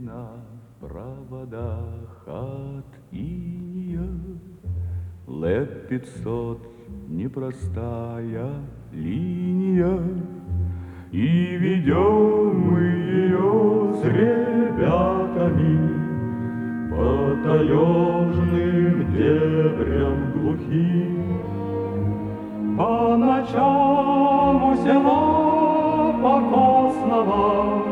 на проводах от иния. Лет 500 непростая линия, и ведем мы ее с ребятами по таежным дебрям глухим. По ночам у села покосного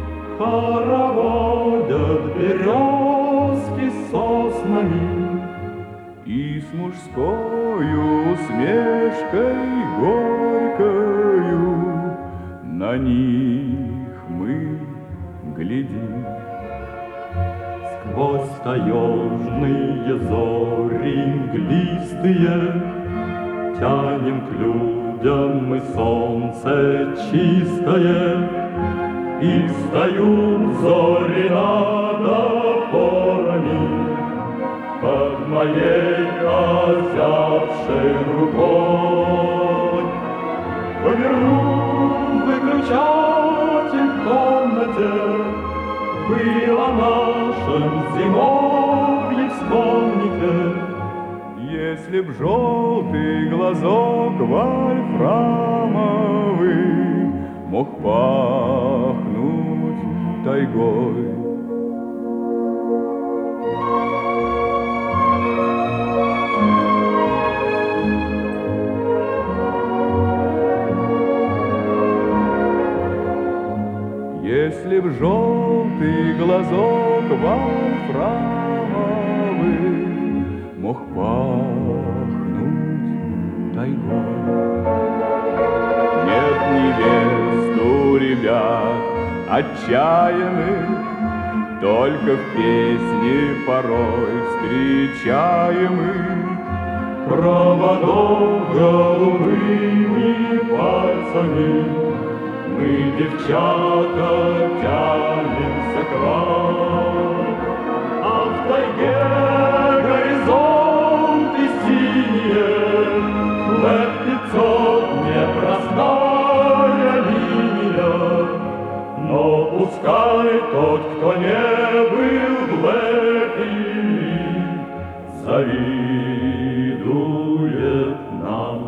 хороводят березки с соснами, и с мужскою усмешкой горькою на них мы глядим. Сквозь таежные зори мглистые тянем к людям мы солнце чистое, и встают зори над опорами под моей озябшей рукой. Повернул выключатель в комнате, было нашим зимовье, вспомните. Если б желтый глазок вольфрамовый мог пахнуть тайгой. Если б желтый глазок вольфрамовый мог пахнуть тайгой. Нет невест у ребят отчаянных, только в песне порой встречаемых. Проводов голубыми пальцами мы, девчата, тянемся к вам, а в тайге горизонты синие, лет 500 непростая линия. Но пускай тот, кто не был в Лепии, завидует нам.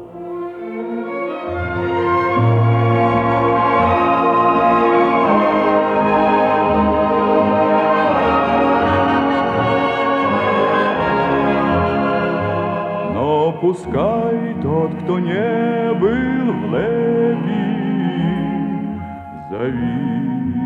Пускай тот, кто не был в Лепии, завидует.